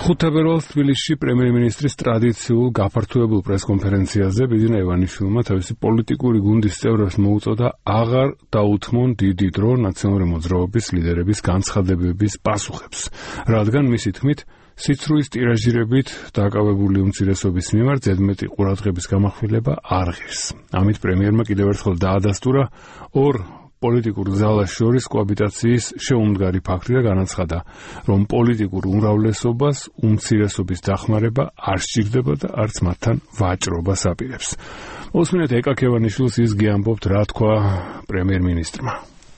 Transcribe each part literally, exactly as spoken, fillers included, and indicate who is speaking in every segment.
Speaker 1: ხუთ თებერვალს თბილისში პრემიერ-მინისტრის ტრადიციულ გაფართოებულ პრესკონფერენციაზე ბიძინა ივანიშვილმა თავისი პოლიტიკური გუნდის წევრებს მოუწოდა აღარ დაუთმონ დიდი დრო ნაციონალური მოძრაობის ლიდერების განცხადებების პასუხებს, რადგან მისი თქმით სიცრუის ტირაჟირებით დაკავებული უმცირესობის მიმართ ზედმეტი ყურადღების გამახვილება არ ღირს. ამით პრემიერმა კიდევ ერთხელ დაადასტურა ორ პოლიტიკურ ძალას შორის კოაბიტაციის შეუმდგარი ფაქტი და განაცხადა, რომ პოლიტიკურ უმრავლესობას უმცირესობის დახმარება არ სჭირდება და არც მათთან ვაჭრობას აპირებს. მოსმინეთ ეკაკ ევანიშვილს ის გიამბობთ, რა თქვა პრემიერ-მინისტრმა.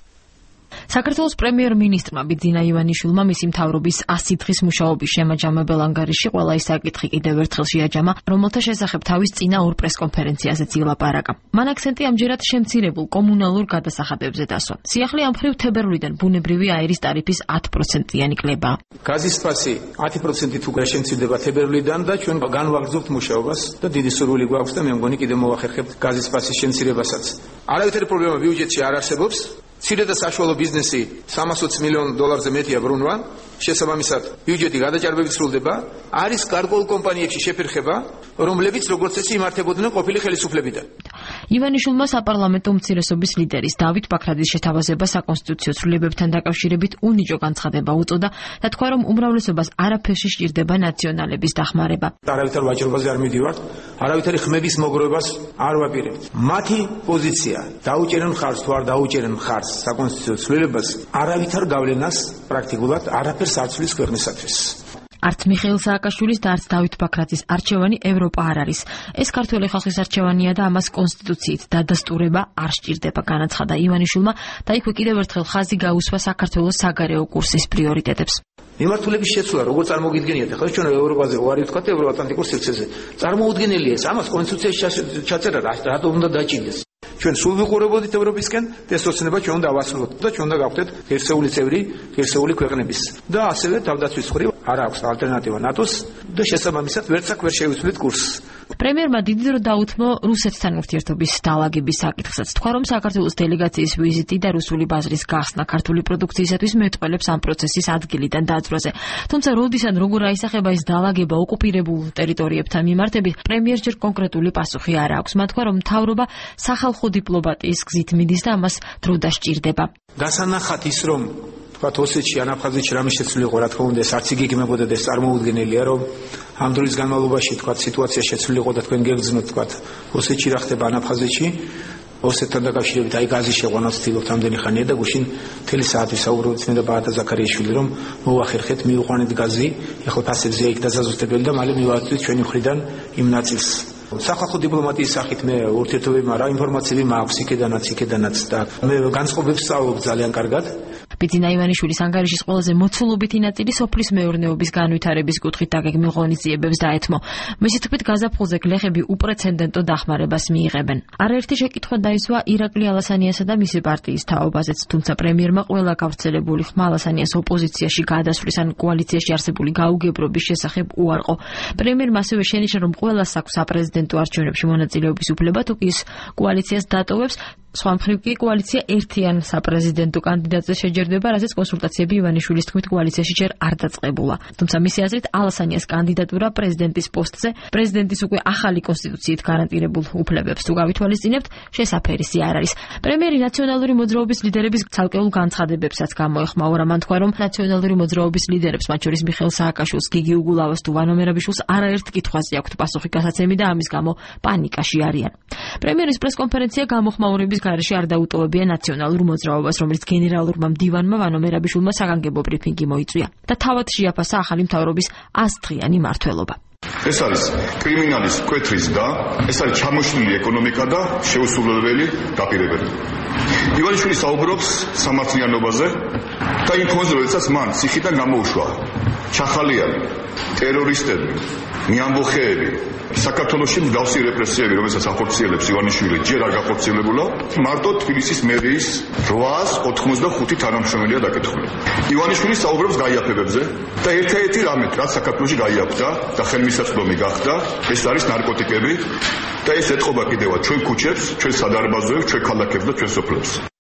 Speaker 2: საქართველოს პრემიერ-მინისტრმა ბიძინა ივანიშვილმა მისი მთავრობის ასი დღის მუშაობის შემაჯამებელ ანგარიშში ყველა ის საკითხი კიდევ ერთხელ შეაჯამა, რომელთა შესახებ თავის წინა ორ პრესკონფერენციაზეც ილაპარაკა. მან აქცენტი ამჯერად შემცირებულ კომუნალურ გადასახადებებზე დასვა. სიახლე ამ მხრივ თებერვლიდან ბუნებრივი აირის ტარიფის ათი პროცენტიანი კლებაა.
Speaker 3: გაზის ფასი ათი პროცენტით უკვე შემცირდება თებერვლიდან და ჩვენ განვაგრძობთ მუშაობას და დიდი სურვილი გვაქვს და მე მგონი კიდევ მოვახერხებთ გაზის ფასის შემცირებასაც. არავითარი პრობლემა ბიუჯეტში არ არსებობს. მცირე და საშუალო ბიზნესი სამას ოცი მილიონ დოლარზე მეტია ბრუნვა, შესაბამისად ბიუჯეტი გადაჭარბებით სრულდება, არის გარკვეულ კომპანიებში შეფერხება, რომლებიც როგორც წესი იმართებოდნენ ყოფილი ხელისუფლებიდან.
Speaker 2: ივანიშვილმა საპარლამენტო უმცირესობის ლიდერის დავით ბაქრაძის შეთავაზება საკონსტიტუციო ცვლილებებთან დაკავშირებით უნიჭო განცხადება უწოდა და თქვა, რომ უმრავლესობას არაფერში სჭირდება ნაციონალების დახმარება.
Speaker 3: არავითარ ვაჭრობაზე არ მიდივართ, არავითარი ხმების მოგროვებას არ ვაპირებთ. მათი პოზიცია დაუჭერენ მხარს თუ არ დაუჭერენ მხარს საკონსტიტუციო ცვლილებას არავითარ გავლენას პრაქტიკულად არაფერს არ ცვლის ქვეყნისათვის.
Speaker 2: არც მიხეილ სააკაშვილის და არც დავით ბაქრაძის არჩევანი ევროპა არ არის. ეს ქართველი ხალხის არჩევანია და ამას კონსტიტუციით დადასტურება არ სჭირდება, განაცხადა ივანიშვილმა და იქვე კიდევ ერთხელ ხაზი გაუსვა საქართველოს საგარეო კურსის პრიორიტეტებს.
Speaker 3: მიმართულების შეცვლა როგორ წარმოგიდგენიათ? ახლა ჩვენ ევროპაზე ვარი ვთქვათ ევროატლანტიკურ სივრცეზე. წარმოუდგენელია ეს, ამას კონსტიტუციაში ჩაწერა რატო უნდა დაჭირდეს? ჩვენ სულ ვიყურებოდით ევროპისკენ და ეს ოცნება ჩვენ უნდა ავასრულოთ და ჩვენ უნდა გავხდეთ ღირსეული წევრი ღირსეული ქვეყნების. და ასევე თავდაცვის მხრივ არ აქვს ალტერნატივა ნატოს და შესაბამისად ვერც აქ ვერ შევიცვლით კურსს.
Speaker 2: პრემიერმა დიდი დრო დაუთმო რუსეთთან ურთიერთობის დაალაგების საკითხსაც. თქვა, რომ საქართველოს დელეგაციის ვიზიტი და რუსული ბაზრის გახსნა ქართული პროდუქციისათვის მეტყველებს ამ პროცესის ადგილიდან დაძვრაზე. თუმცა როდის ან როგორ აისახება ეს დაალაგება ოკუპირებულ ტერიტორიებთან მიმართებით, პრემიერს ჯერ კონკრეტული პასუხი არ აქვს. მათ თქვა, რომ მთავრობა სახალხო დიპლომატიის გზით მიდის და ამას დრო დასჭირდება.
Speaker 3: დასანახად ის, რომ თქვათ ოსეთში ან აფხაზეთში რამე შეცვლილი იყო, რა თქმა უნდა, ეს არც იგეგმებოდა და ეს წარმოუდგენელია, რომ ამ დროის განმავლობაში თქვათ სიტუაცია შეცვლილი იყო და თქვენ გეგრძნოთ თქვათ ოსეთში რა ხდება ან აფხაზეთში. ოსეთთან დაკავშირებით აი გაზის შეყვანას ვცდილობთ ამდენი ხანია და გუშინ მთელი საათ ვისაუბრობთ მე და ბაატა ზაქარიაშვილი, რომ მოვახერხეთ, მივიყვანეთ გაზი, ეხლა ფასებზე იქ დაზაზუსტებელი და მალე მივაწვით ჩვენი მხრიდან იმ ნაწილს. სახალხო დიპლომატიის სახით მე ურთიერთობები რა ინფორმაციები მაქვს იქედანაც იქედანაც და მე განწყობებს სწავლობ ძალიან კარგად.
Speaker 2: ბიძინა ივანიშვილის ანგარიშის ყველაზე მოცულობითი ნაწილი სოფლის მეურნეობის განვითარების კუთხით დაგეგმილ ღონისძიებებს დაეთმო. მისი თქმით, გაზაფხულზე გლეხები უპრეცედენტო დახმარებას მიიღებენ. არაერთი შეკითხვა დაისვა ირაკლი ალასანიასა და მისი პარტიის თაობაზეც, თუმცა პრემიერმა ყველა გავრცელებული ხმა ალასანიას ოპოზიციაში გადასვლის ან კოალიციაში არსებული გაუგებრობის შესახებ უარყო. პრემიერმა ასევე შენიშნა, რომ ყველას აქვს საპრეზიდენტო არჩევნებში მონაწილეობის უფლება, თუ კი ის კოალიციას დატოვებს. სხვა მხრივ კი კოალიცია ერთიან საპრეზიდენტო კანდიდატზე შეჯერდება, რასაც კონსულტაციები ივანიშვილის თქმით კოალიციაში ჯერ არ დაწყებულა. თუმცა მისი აზრით ალასანიას კანდიდატურა პრეზიდენტის პოსტზე პრეზიდენტის უკვე ახალი კონსტიტუციით გარანტირებულ უფლებებს თუ გავითვალისწინებთ, შესაფერისი არ არის. პრემიერი ნაციონალური მოძრაობის ლიდერების ცალკეულ განცხადებებსაც გამოეხმაურა. მან თქვა, რომ ნაციონალური მოძრაობის ლიდერებს, მათ შორის მიხეილ სააკაშვილს, გიგი უგულავას თუ ვანო მერაბიშვილს არაერთ კითხვაზე აქვთ პასუხი გასაცემი და ამის გამო პანიკაში არიან. პრემიერის პრესკონფერენცია გამოხმაურების გარეშე არ დაუტოვებია ნაციონალურ მოძრაობას, რომელიც გენერალურმა მდივანმა ვანო მერაბიშვილმა საგანგებო ბრიფინგი მოიწვია და თავად შეაფასა ახალი მთავრობის ასდღიანი მმართველობა.
Speaker 4: ეს არის კრიმინალის მკვეთრის და ეს არის ჩამოშლილი ეკონომიკა და შეუსრულებელი დაპირებები. ივანიშვილი საუბრობს სამართლიანობაზე და იმ ფონზე, როდესაც მან ციხიდან გამოუშვა ჩახალიანი, ტერორისტები, მიამბოხეები, საქართველოში მსგავსი რეპრესიები, რომელსაც ახორციელებს ივანიშვილი, ჯერ არ გახორციელებულა, მარტო თბილისის მერიის რვაას ოცდახუთი თანამშრომელია დაკითხული. ივანიშვილი საუბრობს გაიაფებებზე და ერთ-ერთი რამე, რაც საქართველოში გაიაფდა და ხელმისაწვდომი გახდა, ეს არის ნარკოტიკები და ეს ეთყობა კიდევაც ჩვენ ქუჩებს, ჩვენ სადარბაზოებს, ჩვენ ქალაქებს და ჩვენ სოფლებს.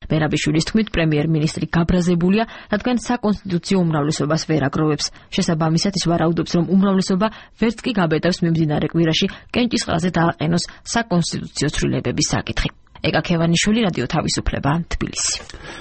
Speaker 2: მერაბიშვილის თქმით, პრემიერ-მინისტრი გაბრაზებულია, რადგან საკონსტიტუციო უმრავლესობას ვერ აგროვებს. შესაბამისად, ის ვარაუდობს, რომ უმრავლესობა ვერც კი გაბედავს მიმდინარე კვირაში კენჭისყრაზე დააყენოს საკონსტიტუციო ცვლილებების საკითხი. ეკა ქევანიშვილი, რადიო თავისუფლება, თბილისი.